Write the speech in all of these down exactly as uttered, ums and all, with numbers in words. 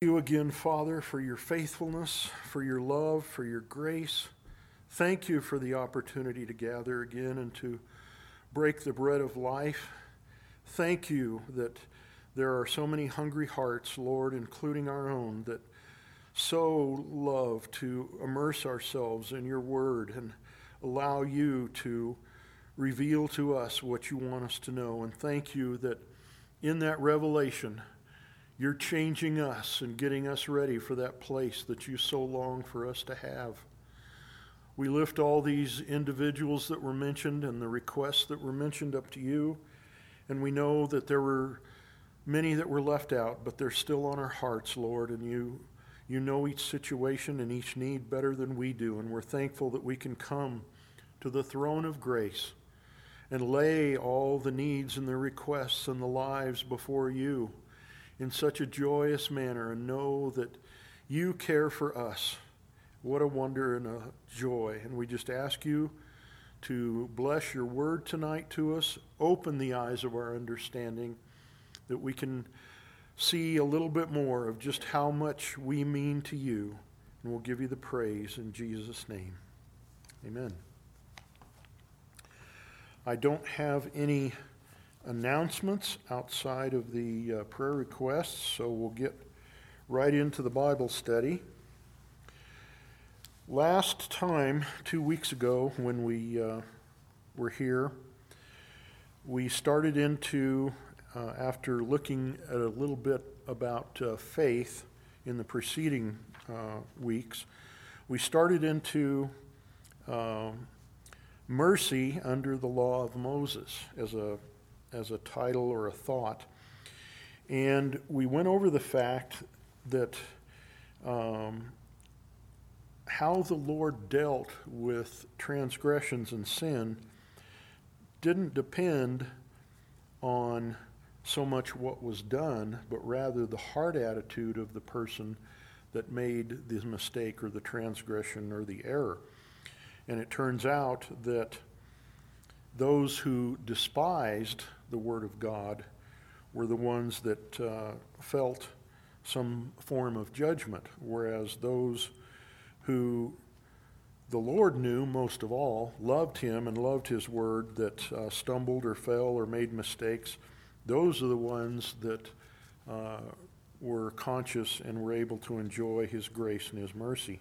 You again, Father, for your faithfulness, for your love, for your grace. Thank you for the opportunity to gather again and to break the bread of life. Thank you that there are so many hungry hearts, Lord, including our own, that so love to immerse ourselves in your word and allow you to reveal to us what you want us to know. And thank you that in that revelation, you're changing us and getting us ready for that place that you so long for us to have. We lift all these individuals that were mentioned and the requests that were mentioned up to you, and we know that there were many that were left out, but they're still on our hearts, Lord, and you you know each situation and each need better than we do, and we're thankful that we can come to the throne of grace and lay all the needs and the requests and the lives before you in such a joyous manner and know that you care for us. What a wonder and a joy. And we just ask you to bless your word tonight to us, open the eyes of our understanding, that we can see a little bit more of just how much we mean to you. And we'll give you the praise in Jesus' name. Amen. I don't have any announcements outside of the uh, prayer requests, so we'll get right into the Bible study. Last time, two weeks ago, when we uh, were here, we started into, uh, after looking at a little bit about uh, faith in the preceding uh, weeks, we started into uh, mercy under the law of Moses as a as a title or a thought. And we went over the fact that um, how the Lord dealt with transgressions and sin didn't depend on so much what was done, but rather the heart attitude of the person that made the mistake or the transgression or the error. And it turns out that those who despised the Word of God were the ones that uh, felt some form of judgment, whereas those who the Lord knew most of all, loved Him and loved His Word, that uh, stumbled or fell or made mistakes, those are the ones that uh, were conscious and were able to enjoy His grace and His mercy.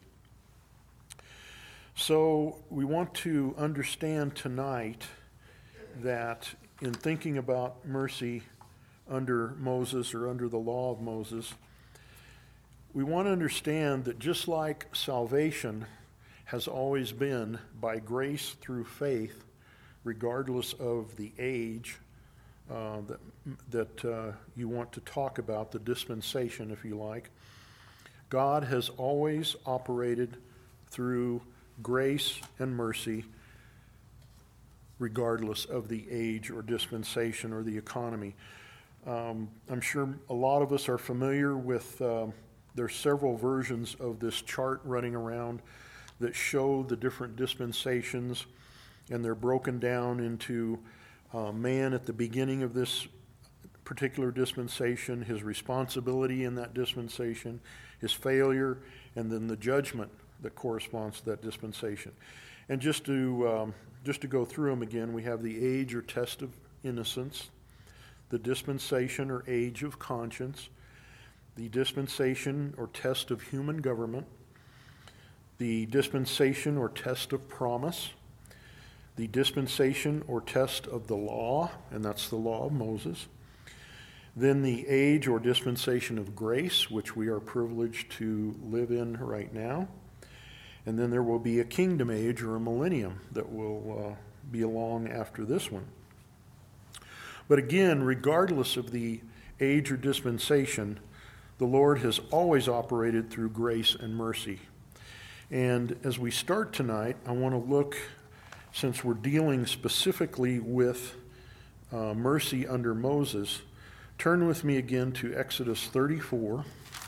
So we want to understand tonight that in thinking about mercy under Moses or under the law of Moses, we want to understand that just like salvation has always been by grace through faith, regardless of the age uh, that, that uh, you want to talk about, the dispensation, if you like, God has always operated through grace and mercy regardless of the age or dispensation or the economy. Um, I'm sure a lot of us are familiar with, uh, there's several versions of this chart running around that show the different dispensations, and they're broken down into uh, man at the beginning of this particular dispensation, his responsibility in that dispensation, his failure, and then the judgment that corresponds to that dispensation. And just to um, just to go through them again, we have the age or test of innocence, the dispensation or age of conscience, the dispensation or test of human government, the dispensation or test of promise, the dispensation or test of the law, and that's the law of Moses, then the age or dispensation of grace, which we are privileged to live in right now. And then there will be a kingdom age or a millennium that will uh, be along after this one. But again, regardless of the age or dispensation, the Lord has always operated through grace and mercy. And as we start tonight, I want to look, since we're dealing specifically with uh, mercy under Moses, turn with me again to Exodus thirty-four.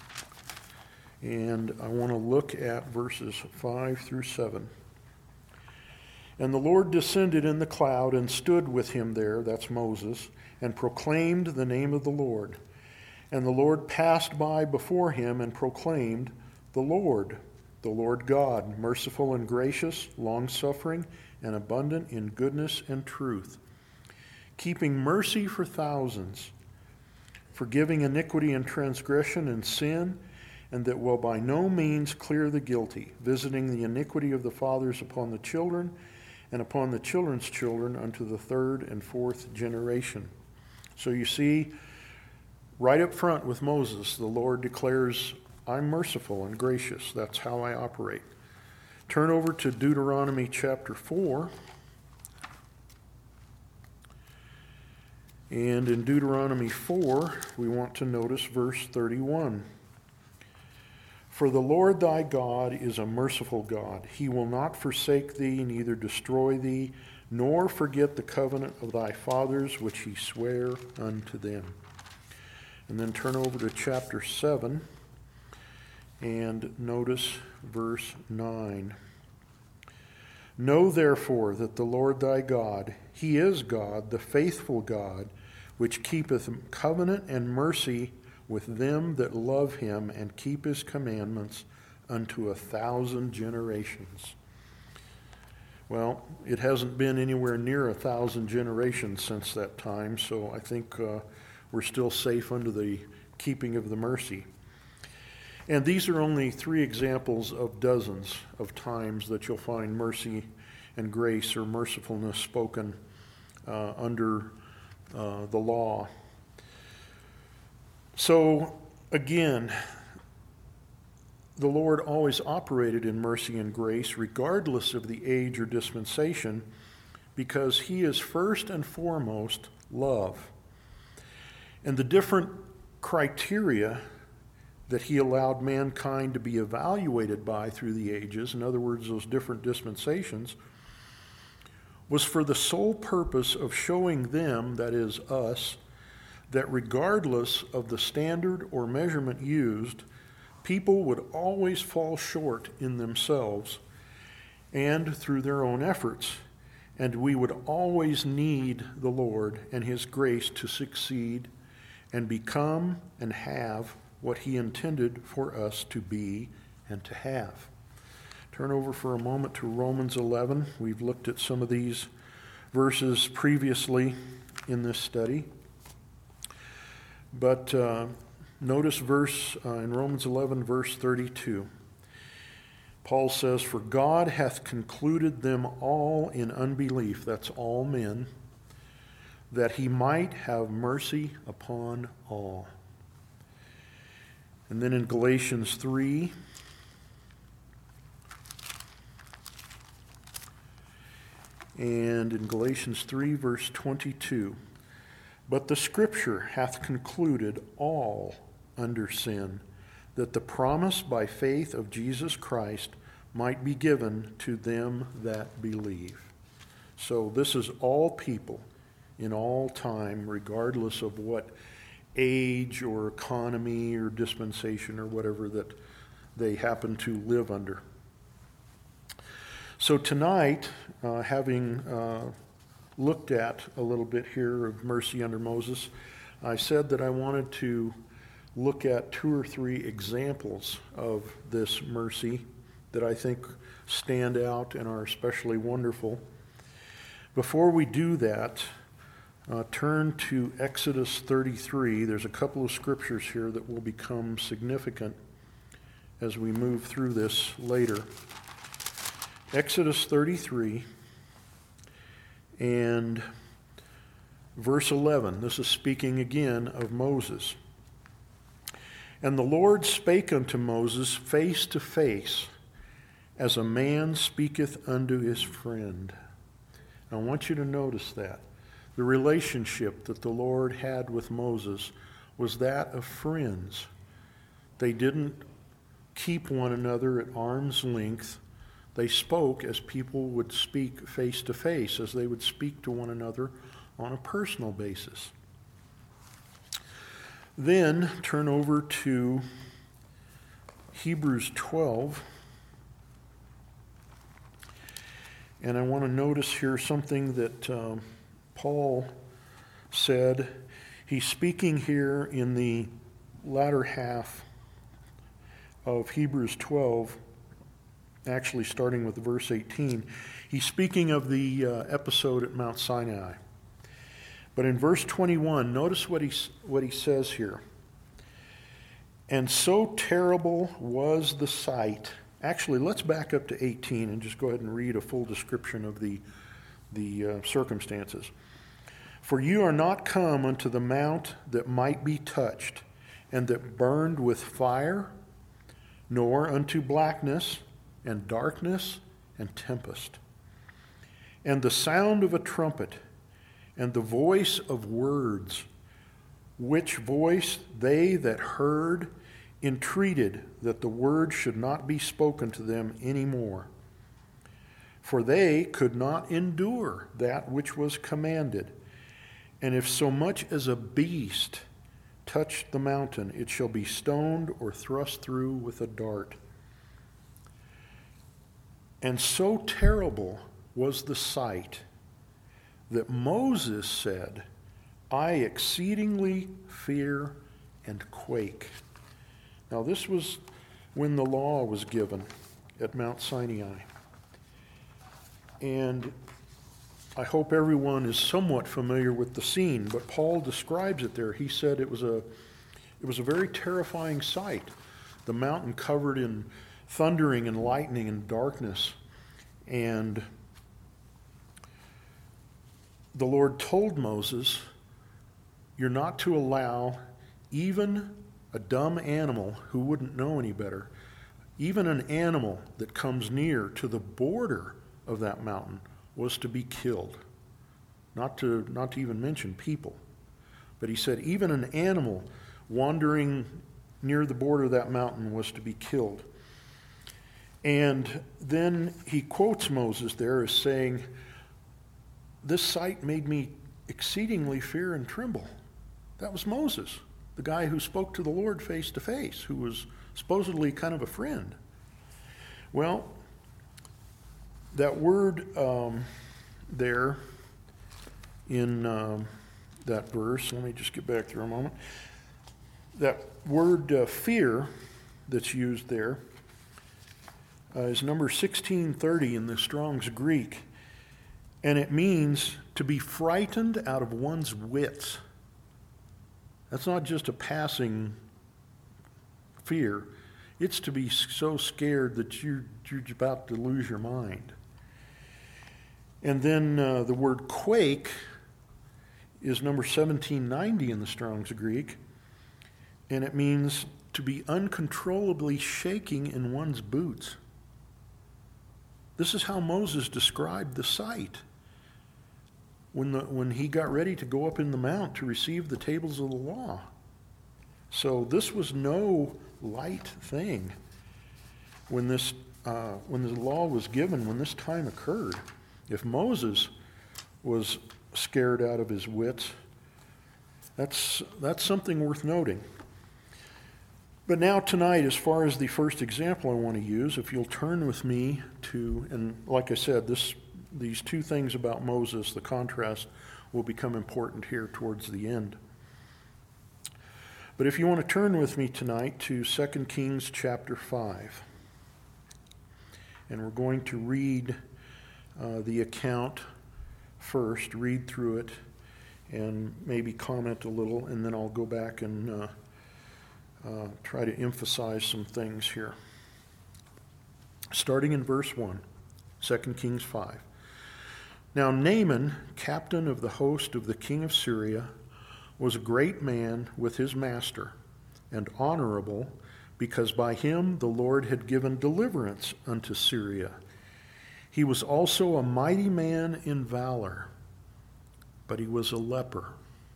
And I want to look at verses five through seven. And the Lord descended in the cloud and stood with him there, that's Moses, and proclaimed the name of the Lord. And the Lord passed by before him and proclaimed, "The Lord, the Lord God, merciful and gracious, long-suffering, and abundant in goodness and truth, keeping mercy for thousands, forgiving iniquity and transgression and sin, and that will by no means clear the guilty, visiting the iniquity of the fathers upon the children, and upon the children's children unto the third and fourth generation." So you see, right up front with Moses, the Lord declares, "I'm merciful and gracious. That's how I operate." Turn over to Deuteronomy chapter four. And in Deuteronomy four, we want to notice verse thirty-one. "For the Lord thy God is a merciful God. He will not forsake thee, neither destroy thee, nor forget the covenant of thy fathers, which he sware unto them." And then turn over to chapter seven and notice verse nine. "Know therefore that the Lord thy God, he is God, the faithful God, which keepeth covenant and mercy with them that love him and keep his commandments unto a thousand generations." Well, it hasn't been anywhere near a thousand generations since that time, so I think uh, we're still safe under the keeping of the mercy. And these are only three examples of dozens of times that you'll find mercy and grace or mercifulness spoken uh, under uh, the law. So, again, the Lord always operated in mercy and grace regardless of the age or dispensation, because he is first and foremost love. And the different criteria that he allowed mankind to be evaluated by through the ages, in other words, those different dispensations, was for the sole purpose of showing them, that is us, that regardless of the standard or measurement used, people would always fall short in themselves and through their own efforts, and we would always need the Lord and his grace to succeed and become and have what he intended for us to be and to have. Turn over for a moment to Romans eleven. We've looked at some of these verses previously in this study. But uh, notice verse uh, in Romans eleven, verse thirty-two. Paul says, "For God hath concluded them all in unbelief," that's all men, "that he might have mercy upon all." And then in Galatians three, and in Galatians three, verse twenty-two, "But the Scripture hath concluded all under sin, that the promise by faith of Jesus Christ might be given to them that believe." So this is all people in all time, regardless of what age or economy or dispensation or whatever that they happen to live under. So tonight, uh, having uh, looked at a little bit here of mercy under Moses, I said that I wanted to look at two or three examples of this mercy that I think stand out and are especially wonderful. Before we do that, uh, turn to Exodus thirty-three. There's a couple of scriptures here that will become significant as we move through this later. Exodus thirty-three and verse eleven. This is speaking again of Moses. "And the Lord spake unto Moses face to face, as a man speaketh unto his friend." I want you to notice that. The relationship that the Lord had with Moses was that of friends. They didn't keep one another at arm's length. They spoke as people would speak face to face, as they would speak to one another on a personal basis. Then turn over to Hebrews twelve. And I want to notice here something that um, Paul said. He's speaking here in the latter half of Hebrews twelve, actually starting with verse eighteen, he's speaking of the uh, episode at Mount Sinai. But in verse twenty-one, notice what he, what he says here. And so terrible was the sight. Actually, let's back up to eighteen and just go ahead and read a full description of the, the uh, circumstances. For you are not come unto the mount that might be touched, and that burned with fire, nor unto blackness, and darkness, and tempest, and the sound of a trumpet, and the voice of words, which voice they that heard entreated that the word should not be spoken to them any more. For they could not endure that which was commanded. And if so much as a beast touch the mountain, it shall be stoned or thrust through with a dart. And so terrible was the sight that Moses said, I exceedingly fear and quake. Now this was when the law was given at Mount Sinai. And I hope everyone is somewhat familiar with the scene, but Paul describes it there. He said it was a it was a very terrifying sight. The mountain covered in thundering and lightning and darkness. And the Lord told Moses, you're not to allow even a dumb animal who wouldn't know any better, even an animal that comes near to the border of that mountain was to be killed. Not to, not to even mention people. But he said even an animal wandering near the border of that mountain was to be killed. And then he quotes Moses there as saying, this sight made me exceedingly fear and tremble. That was Moses, the guy who spoke to the Lord face to face, who was supposedly kind of a friend. Well, that word um, there in um, that verse, let me just get back there a moment. That word uh, fear that's used there uh, is number sixteen thirty in the Strong's Greek, and it means to be frightened out of one's wits. That's not just a passing fear. It's to be so scared that you're, you're about to lose your mind. And then uh, the word quake is number seventeen ninety in the Strong's Greek, and it means to be uncontrollably shaking in one's boots. This is how Moses described the sight when, the, when he got ready to go up in the mount to receive the tables of the law. So this was no light thing when this uh, when the law was given, when this time occurred. If Moses was scared out of his wits, that's that's something worth noting. But now tonight, as far as the first example I want to use, if you'll turn with me to, and like I said, this these two things about Moses, the contrast, will become important here towards the end. But if you want to turn with me tonight to Second Kings chapter five, and we're going to read uh, the account first, read through it, and maybe comment a little, and then I'll go back and uh, uh, try to emphasize some things here. Starting in verse one, Second Kings five. Now Naaman, captain of the host of the king of Syria, was a great man with his master, and honorable, because by him the Lord had given deliverance unto Syria. He was also a mighty man in valor, but he was a leper.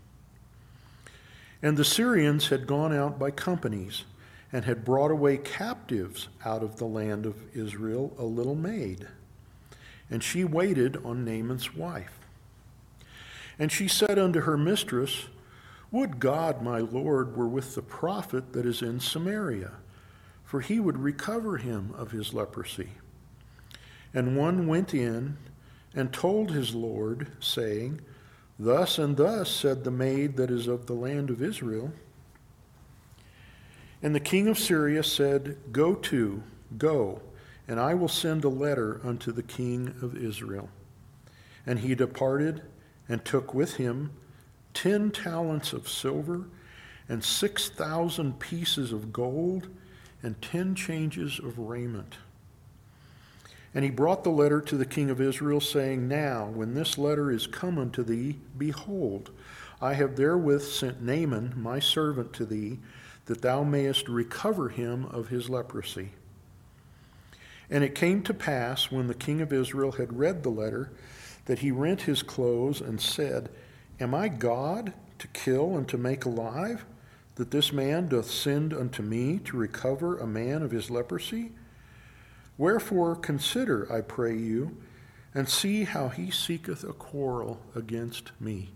And the Syrians had gone out by companies, and had brought away captives out of the land of Israel a little maid. And she waited on Naaman's wife. And she said unto her mistress, Would God, my Lord, were with the prophet that is in Samaria, for he would recover him of his leprosy. And one went in and told his Lord, saying, Thus and thus said the maid that is of the land of Israel. And the king of Syria said, Go to, go, and I will send a letter unto the king of Israel. And he departed and took with him ten talents of silver and six thousand pieces of gold and ten changes of raiment. And he brought the letter to the king of Israel, saying, Now, when this letter is come unto thee, behold, I have therewith sent Naaman my servant to thee, that thou mayest recover him of his leprosy. And it came to pass, when the king of Israel had read the letter, that he rent his clothes and said, Am I God to kill and to make alive, that this man doth send unto me to recover a man of his leprosy? Wherefore consider, I pray you, and see how he seeketh a quarrel against me.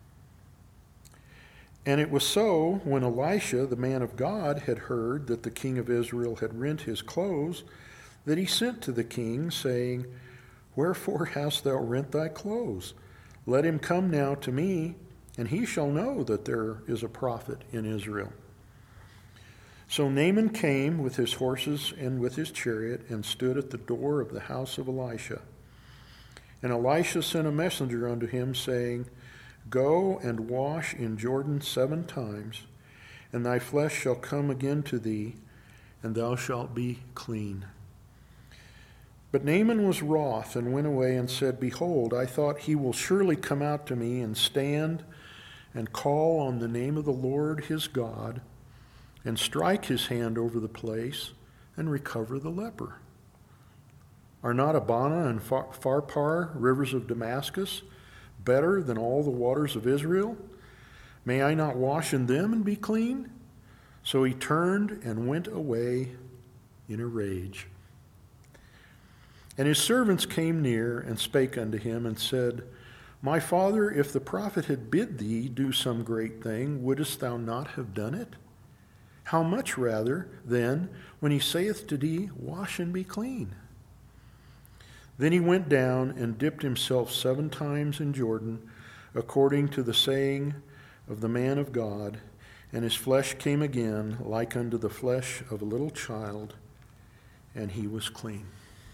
And it was so, when Elisha, the man of God, had heard that the king of Israel had rent his clothes, that he sent to the king, saying, Wherefore hast thou rent thy clothes? Let him come now to me, and he shall know that there is a prophet in Israel. So Naaman came with his horses and with his chariot, and stood at the door of the house of Elisha. And Elisha sent a messenger unto him, saying, Go and wash in Jordan seven times, and thy flesh shall come again to thee, and thou shalt be clean. But Naaman was wroth, and went away and said, Behold, I thought he will surely come out to me, and stand and call on the name of the Lord his God, and strike his hand over the place, and recover the leper. Are not Abana and Pharpar, rivers of Damascus, better than all the waters of Israel? May I not wash in them and be clean? So he turned and went away in a rage. And his servants came near and spake unto him, and said, My father, if the prophet had bid thee do some great thing, wouldest thou not have done it? How much rather, then, when he saith to thee, Wash and be clean? Then he went down and dipped himself seven times in Jordan, according to the saying of the man of God, and his flesh came again like unto the flesh of a little child, and he was clean.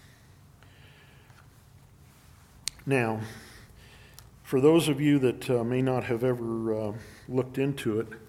Now, for those of you that uh, may not have ever uh, looked into it,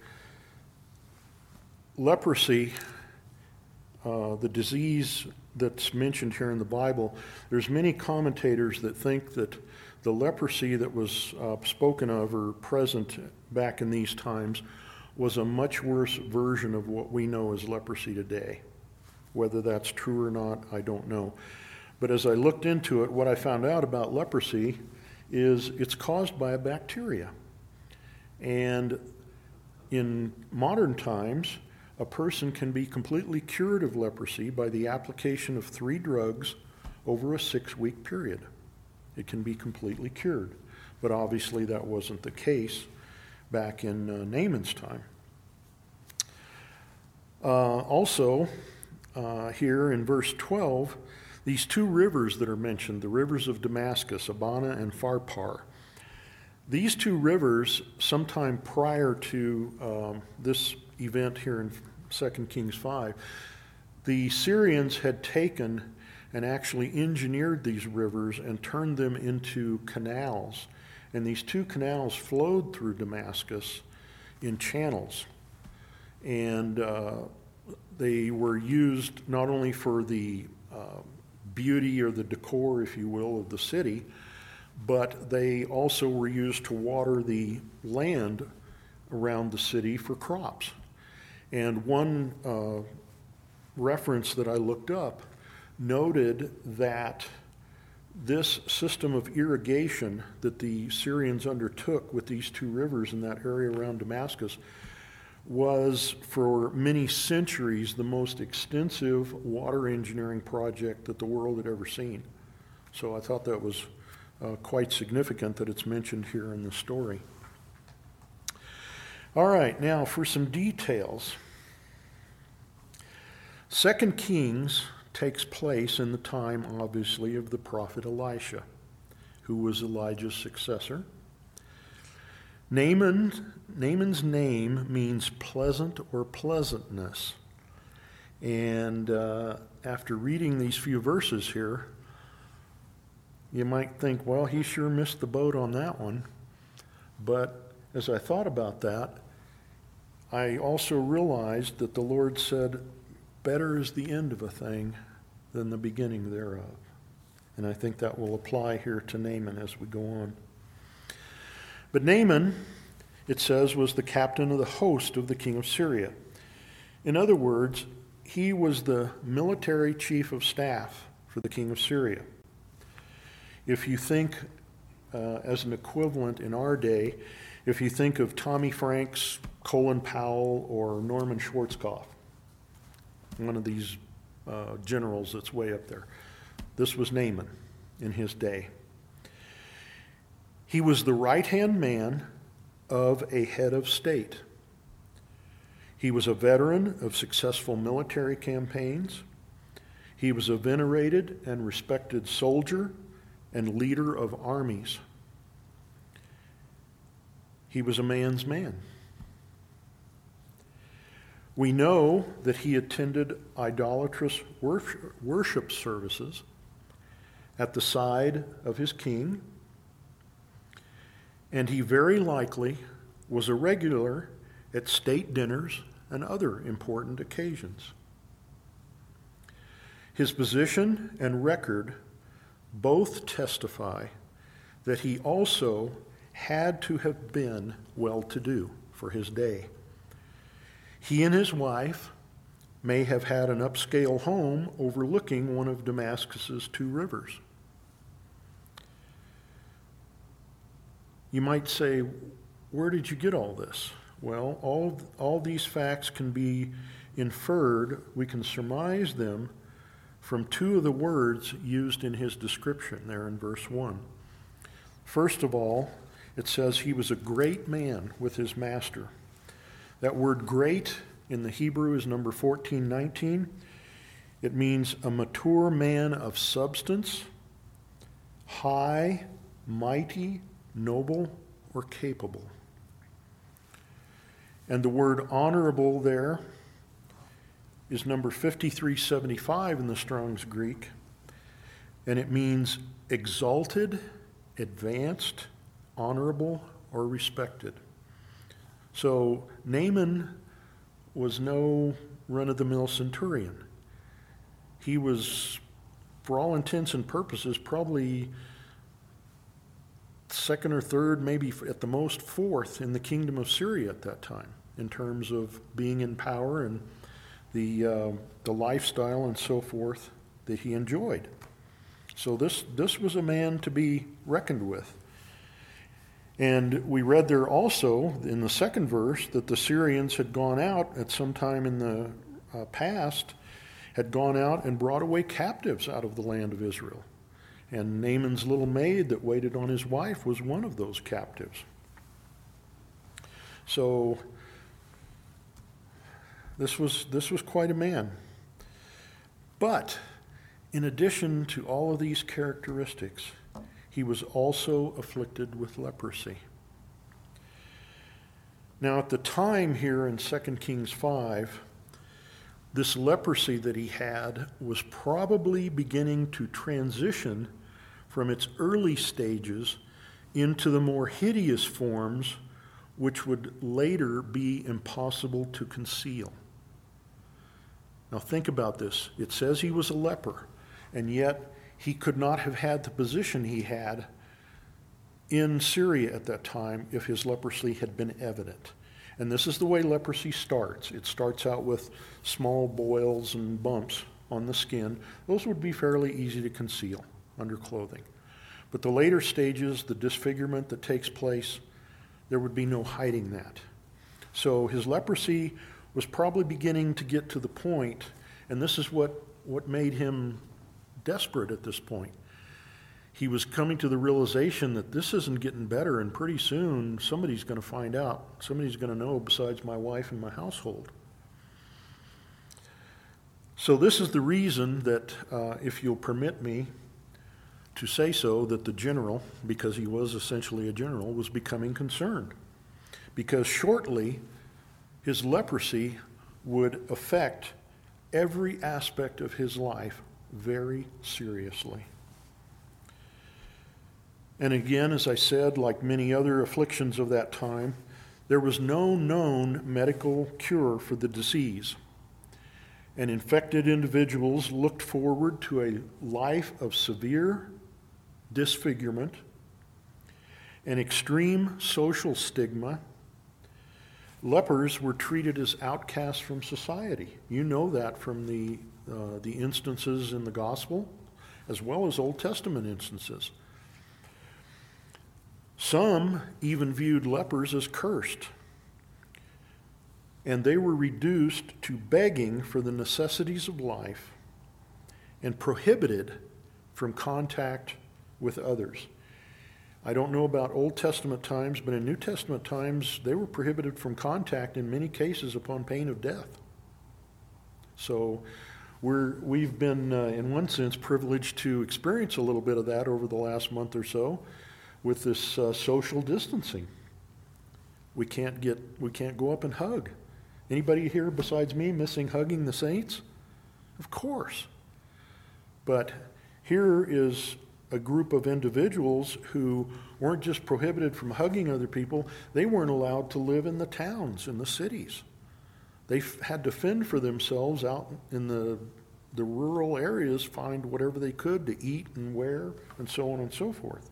leprosy, uh, the disease that's mentioned here in the Bible, there's many commentators that think that the leprosy that was uh, spoken of or present back in these times was a much worse version of what we know as leprosy today. Whether that's true or not, I don't know. But as I looked into it, what I found out about leprosy is it's caused by a bacteria. And in modern times, a person can be completely cured of leprosy by the application of three drugs over a six-week period. It can be completely cured. But obviously that wasn't the case back in uh, Naaman's time. Uh, also, uh, here in verse twelve, these two rivers that are mentioned, the rivers of Damascus, Abana and Pharpar, these two rivers, sometime prior to um, this event here in Second Kings five, the Syrians had taken and actually engineered these rivers and turned them into canals. And these two canals flowed through Damascus in channels. And uh, they were used not only for the uh, beauty or the decor, if you will, of the city, but they also were used to water the land around the city for crops. And one uh, reference that I looked up noted that this system of irrigation that the Syrians undertook with these two rivers in that area around Damascus was for many centuries the most extensive water engineering project that the world had ever seen. So I thought that was uh, quite significant that it's mentioned here in the story. All right, now for some details. Second Kings takes place in the time, obviously, of the prophet Elisha, who was Elijah's successor. Naaman, Naaman's name means pleasant or pleasantness. And uh, after reading these few verses here, you might think, well, he sure missed the boat on that one. But as I thought about that, I also realized that the Lord said, better is the end of a thing than the beginning thereof. And I think that will apply here to Naaman as we go on. But Naaman, it says, was the captain of the host of the king of Syria. In other words, he was the military chief of staff for the king of Syria. If you think, uh, as an equivalent in our day, if you think of Tommy Franks, Colin Powell, or Norman Schwarzkopf, one of these uh, generals that's way up there, this was Naaman in his day. He was the right-hand man of a head of state. He was a veteran of successful military campaigns. He was a venerated and respected soldier and leader of armies. He was a man's man. We know that he attended idolatrous worship services at the side of his king, and he very likely was a regular at state dinners and other important occasions. His position and record both testify that he also had to have been well-to-do for his day. He and his wife may have had an upscale home overlooking one of Damascus's two rivers. You might say, where did you get all this? Well, all, all these facts can be inferred. We can surmise them from two of the words used in his description there in verse one. First of all, it says he was a great man with his master. That word great in the Hebrew is number fourteen nineteen. It means a mature man of substance, high, mighty, noble, or capable. And the word honorable there is number fifty-three seventy-five in the Strong's Greek, and it means exalted, advanced, honorable, or respected. So Naaman was no run-of-the-mill centurion. He was, for all intents and purposes, probably second or third, maybe at the most fourth in the kingdom of Syria at that time in terms of being in power and the uh, the lifestyle and so forth that he enjoyed. So this this was a man to be reckoned with. And we read there also in the second verse that the Syrians had gone out at some time in the uh, past, had gone out and brought away captives out of the land of Israel. And Naaman's little maid that waited on his wife was one of those captives. So this was this was quite a man. But in addition to all of these characteristics, he was also afflicted with leprosy. Now, at the time here in Second Kings five, this leprosy that he had was probably beginning to transition from its early stages into the more hideous forms, which would later be impossible to conceal. Now, think about this. It says he was a leper, and yet he could not have had the position he had in Syria at that time if his leprosy had been evident. And this is the way leprosy starts. It starts out with small boils and bumps on the skin. Those would be fairly easy to conceal under clothing. But the later stages, the disfigurement that takes place, there would be no hiding that. So his leprosy was probably beginning to get to the point, and this is what, what made him desperate at this point. He was coming to the realization that this isn't getting better, and pretty soon somebody's going to find out. Somebody's going to know besides my wife and my household. So this is the reason that, uh, if you'll permit me to say so, that the general, because he was essentially a general, was becoming concerned. Because shortly, his leprosy would affect every aspect of his life very seriously. And again, as I said, like many other afflictions of that time, there was no known medical cure for the disease. And infected individuals looked forward to a life of severe disfigurement and extreme social stigma. Lepers were treated as outcasts from society. You know that from the, uh, the instances in the gospel, as well as Old Testament instances. Some even viewed lepers as cursed, and they were reduced to begging for the necessities of life and prohibited from contact with others. I don't know about Old Testament times, but in New Testament times, they were prohibited from contact in many cases upon pain of death. So we're, we've been, uh, in one sense, privileged to experience a little bit of that over the last month or so with this uh, social distancing. We can't get, we can't go up and hug. Anybody here besides me missing hugging the saints? Of course. But here is a group of individuals who weren't just prohibited from hugging other people, they weren't allowed to live in the towns, in the cities. They f- had to fend for themselves out in the, the rural areas, find whatever they could to eat and wear, and so on and so forth.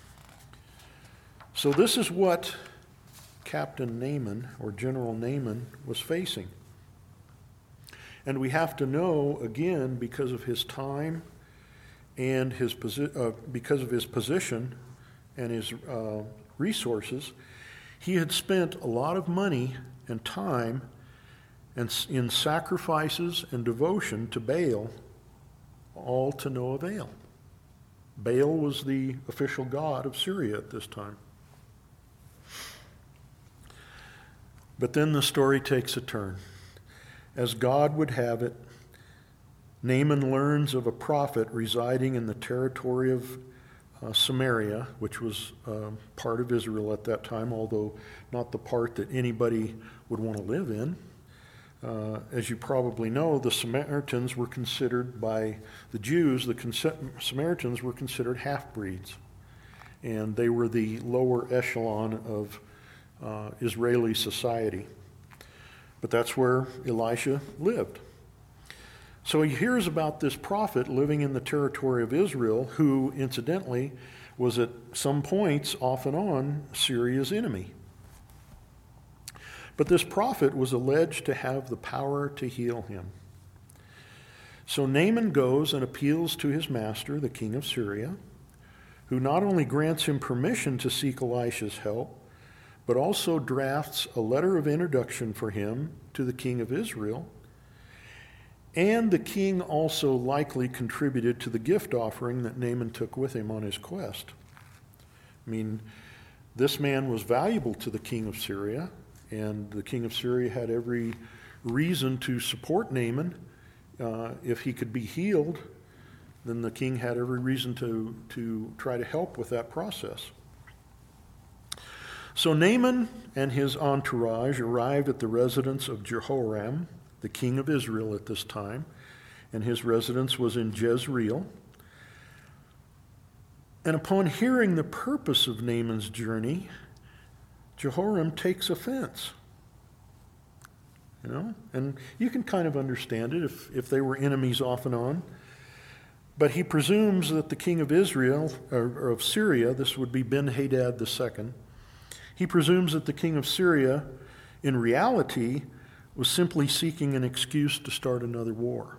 So this is what Captain Naaman, or General Naaman, was facing. And we have to know, again, because of his time and his posi- uh, because of his position and his uh, resources, he had spent a lot of money and time and s- in sacrifices and devotion to Baal, all to no avail. Baal was the official god of Syria at this time. But then the story takes a turn. As God would have it, Naaman learns of a prophet residing in the territory of uh, Samaria, which was uh, part of Israel at that time, although not the part that anybody would want to live in. Uh, as you probably know, the Samaritans were considered by the Jews, the Cons- Samaritans were considered half-breeds. And they were the lower echelon of uh, Israeli society. But that's where Elisha lived. So he hears about this prophet living in the territory of Israel, who, incidentally, was at some points, off and on, Syria's enemy. But this prophet was alleged to have the power to heal him. So Naaman goes and appeals to his master, the king of Syria, who not only grants him permission to seek Elisha's help, but also drafts a letter of introduction for him to the king of Israel. And the king also likely contributed to the gift offering that Naaman took with him on his quest. I mean, this man was valuable to the king of Syria, and the king of Syria had every reason to support Naaman. Uh, if he could be healed, then the king had every reason to, to try to help with that process. So Naaman and his entourage arrived at the residence of Jehoram, the king of Israel at this time, and his residence was in Jezreel. And upon hearing the purpose of Naaman's journey, Jehoram takes offense. You know, and you can kind of understand it if, if they were enemies off and on. But he presumes that the king of Israel, or, or of Syria, this would be Ben-Hadad the second, he presumes that the king of Syria, in reality, was simply seeking an excuse to start another war.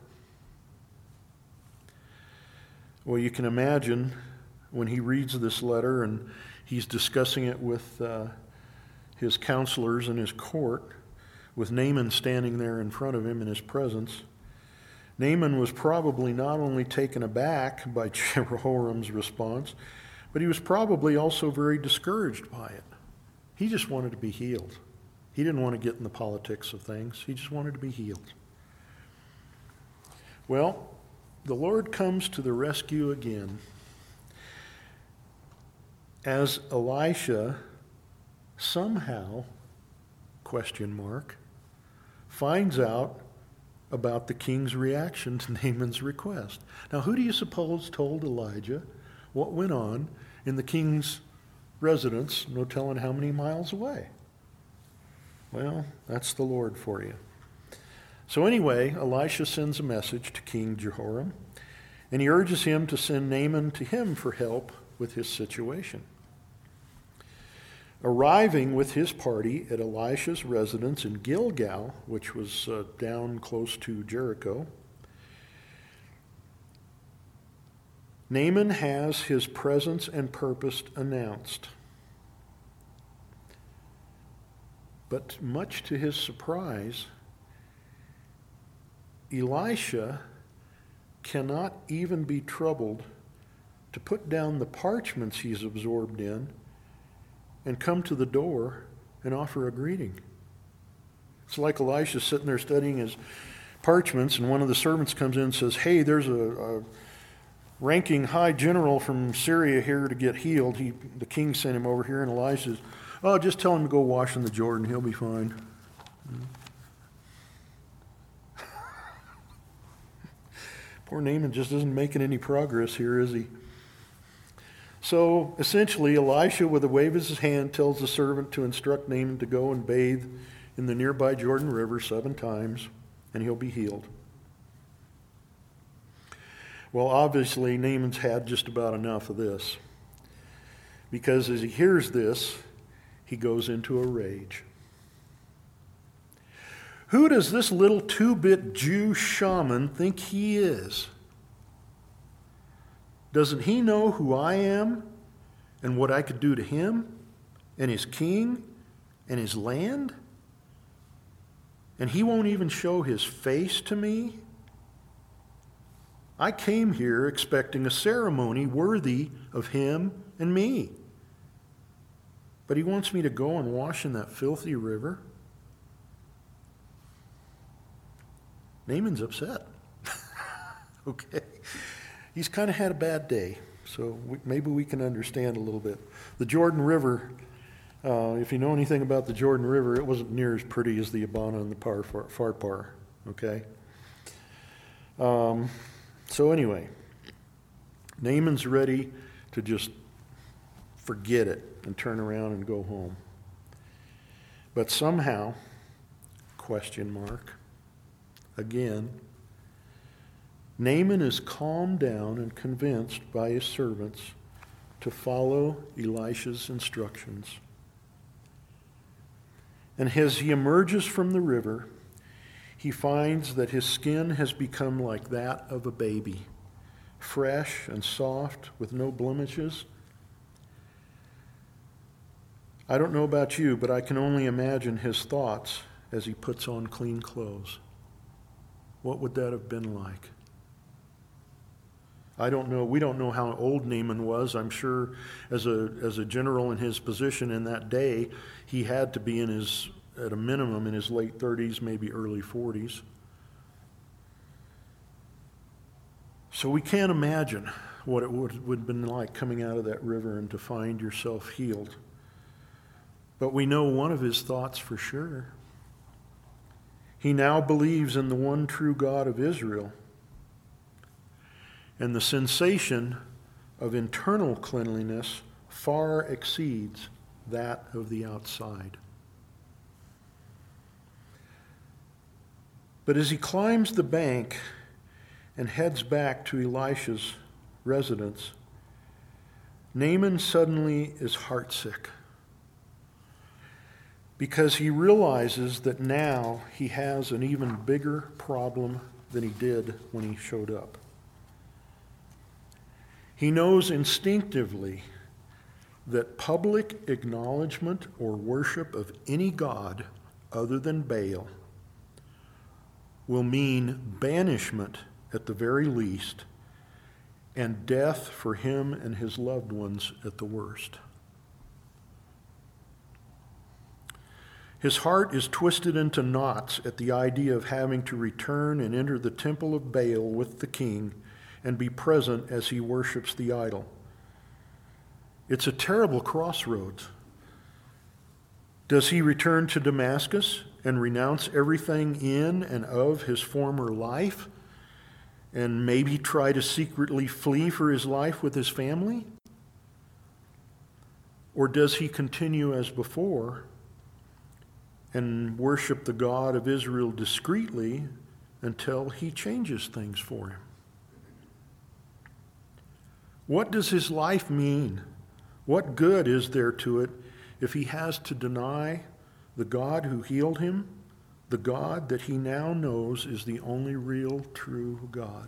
Well, you can imagine when he reads this letter and he's discussing it with uh, his counselors in his court, with Naaman standing there in front of him in his presence. Naaman was probably not only taken aback by Jehoram's response, but he was probably also very discouraged by it. He just wanted to be healed. He didn't want to get in the politics of things. He just wanted to be healed. Well, the Lord comes to the rescue again as Elisha somehow, question mark, finds out about the king's reaction to Naaman's request. Now, who do you suppose told Elijah what went on in the king's residence, no telling how many miles away? Well, that's the Lord for you. So anyway, Elisha sends a message to King Jehoram, and he urges him to send Naaman to him for help with his situation. Arriving with his party at Elisha's residence in Gilgal, which was uh, down close to Jericho, Naaman has his presence and purpose announced. But much to his surprise, Elisha cannot even be troubled to put down the parchments he's absorbed in and come to the door and offer a greeting. It's like Elisha sitting there studying his parchments, and one of the servants comes in and says, hey, there's a, a ranking high general from Syria here to get healed. He, the king sent him over here, and Elisha says, oh, just tell him to go wash in the Jordan. He'll be fine. Poor Naaman just isn't making any progress here, is he? So essentially, Elisha, with a wave of his hand, tells the servant to instruct Naaman to go and bathe in the nearby Jordan River seven times, and he'll be healed. Well, obviously, Naaman's had just about enough of this, because as he hears this, he goes into a rage. Who does this little two-bit Jew shaman think he is? Doesn't he know who I am and what I could do to him and his king and his land? And he won't even show his face to me? I came here expecting a ceremony worthy of him and me. But he wants me to go and wash in that filthy river? Naaman's upset. Okay. He's kind of had a bad day, so we, maybe we can understand a little bit. The Jordan River, uh, if you know anything about the Jordan River, it wasn't near as pretty as the Abana and the Par, Far, Pharpar, okay? Um, so anyway, Naaman's ready to just forget it and turn around and go home. But somehow, question mark, again, Naaman is calmed down and convinced by his servants to follow Elisha's instructions. And as he emerges from the river, he finds that his skin has become like that of a baby, fresh and soft with no blemishes. I don't know about you, but I can only imagine his thoughts as he puts on clean clothes. What would that have been like? I don't know. We don't know how old Naaman was. I'm sure as a as a general in his position in that day, he had to be in his, at a minimum, in his late thirties, maybe early forties. So we can't imagine what it would, would have been like coming out of that river and to find yourself healed. But we know one of his thoughts for sure. He now believes in the one true God of Israel. And the sensation of internal cleanliness far exceeds that of the outside. But as he climbs the bank and heads back to Elisha's residence, Naaman suddenly is heartsick, because he realizes that now he has an even bigger problem than he did when he showed up. He knows instinctively that public acknowledgement or worship of any god other than Baal will mean banishment at the very least, and death for him and his loved ones at the worst. His heart is twisted into knots at the idea of having to return and enter the temple of Baal with the king and be present as he worships the idol. It's a terrible crossroads. Does he return to Damascus and renounce everything in and of his former life and maybe try to secretly flee for his life with his family? Or does he continue as before and worship the God of Israel discreetly until he changes things for him? What does his life mean? What good is there to it if he has to deny the God who healed him, the God that he now knows is the only real, true God?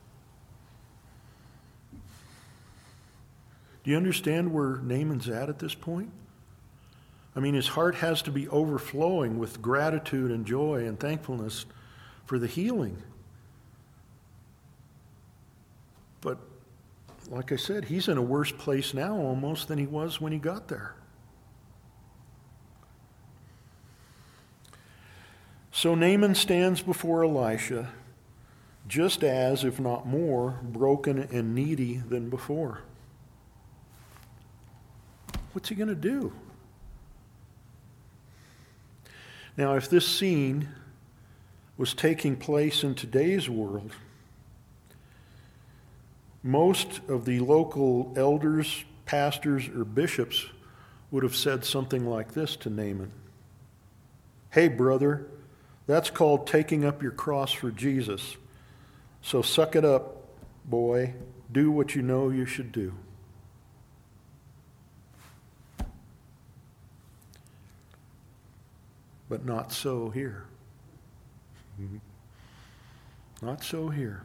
Do you understand where Naaman's at at this point? I mean, his heart has to be overflowing with gratitude and joy and thankfulness for the healing. But like I said, he's in a worse place now almost than he was when he got there. So Naaman stands before Elisha just as, if not more, broken and needy than before. What's he going to do? Now, if this scene was taking place in today's world, most of the local elders, pastors, or bishops would have said something like this to Naaman. Hey, brother, that's called taking up your cross for Jesus. So suck it up, boy. Do what you know you should do. But not so here. Not so here.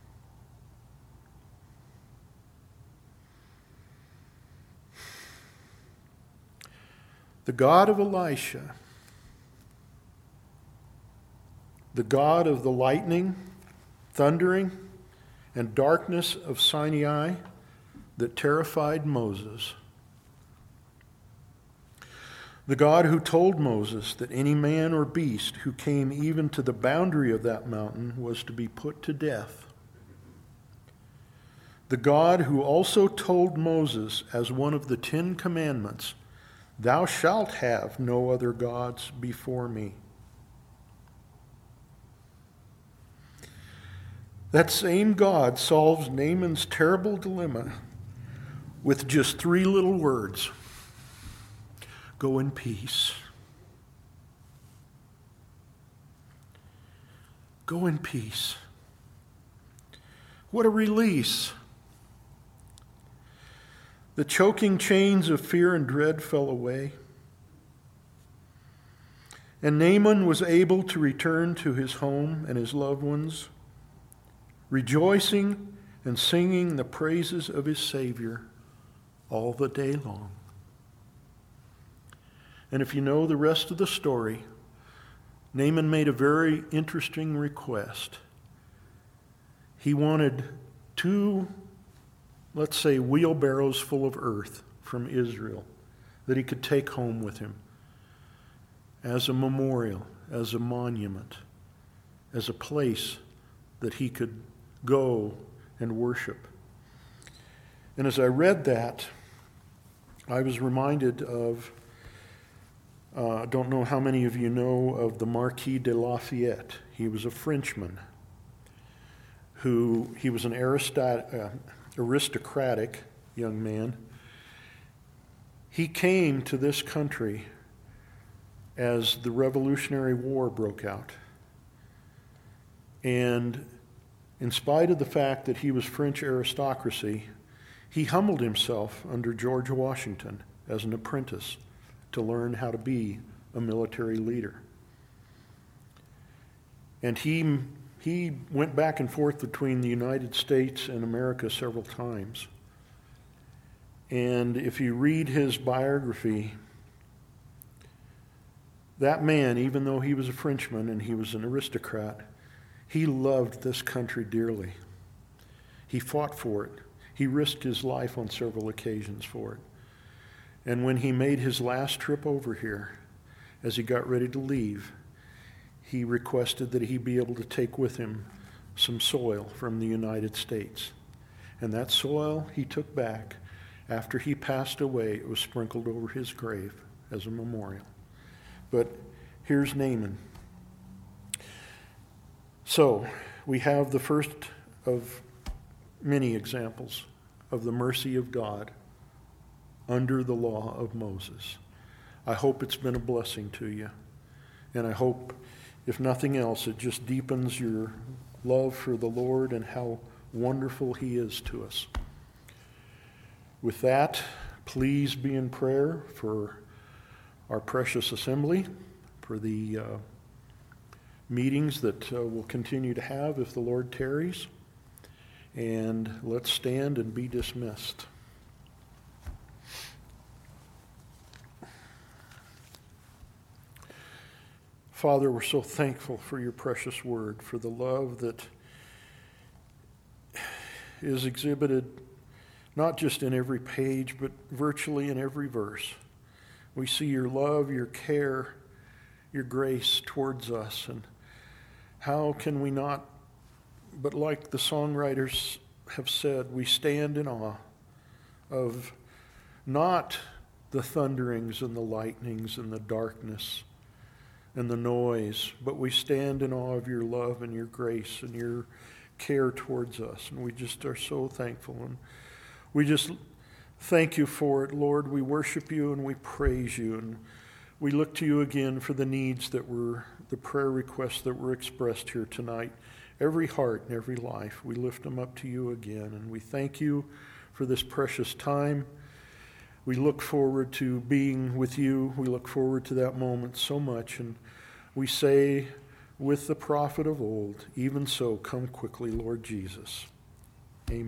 The God of Elisha, the God of the lightning, thundering, and darkness of Sinai that terrified Moses, the God who told Moses that any man or beast who came even to the boundary of that mountain was to be put to death. The God who also told Moses as one of the Ten Commandments, "Thou shalt have no other gods before me." That same God solves Naaman's terrible dilemma with just three little words. Go in peace. Go in peace. What a release. The choking chains of fear and dread fell away. And Naaman was able to return to his home and his loved ones, rejoicing and singing the praises of his Savior all the day long. And if you know the rest of the story, Naaman made a very interesting request. He wanted two, let's say, wheelbarrows full of earth from Israel that he could take home with him as a memorial, as a monument, as a place that he could go and worship. And as I read that, I was reminded of I uh, don't know how many of you know of the Marquis de Lafayette. He was a Frenchman who, he was an aristot, uh, aristocratic young man. He came to this country as the Revolutionary War broke out. And in spite of the fact that he was French aristocracy, he humbled himself under George Washington as an apprentice to learn how to be a military leader. And he, he went back and forth between the United States and America several times. And if you read his biography, that man, even though he was a Frenchman and he was an aristocrat, he loved this country dearly. He fought for it. He risked his life on several occasions for it. And when he made his last trip over here, as he got ready to leave, he requested that he be able to take with him some soil from the United States. And that soil he took back. After he passed away, it was sprinkled over his grave as a memorial. But Here's Naaman. So, we have the first of many examples of the mercy of God under the law of Moses. I hope it's been a blessing to you. And I hope, if nothing else, it just deepens your love for the Lord and how wonderful He is to us. With that, please be in prayer for our precious assembly, for the uh, meetings that uh, we'll continue to have if the Lord tarries. And let's stand and be dismissed. Father, we're so thankful for your precious word, for the love that is exhibited not just in every page, but virtually in every verse. We see your love, your care, your grace towards us. And how can we not, but like the songwriters have said, we stand in awe of not the thunderings and the lightnings and the darkness and the noise, but we stand in awe of your love and your grace and your care towards us. And we just are so thankful. And we just thank you for it, Lord. We worship you and we praise you. And we look to you again for the needs that were, the prayer requests that were expressed here tonight. Every heart and every life, we lift them up to you again. And we thank you for this precious time. We look forward to being with you. We look forward to that moment so much. And we say with the prophet of old, even so, come quickly, Lord Jesus.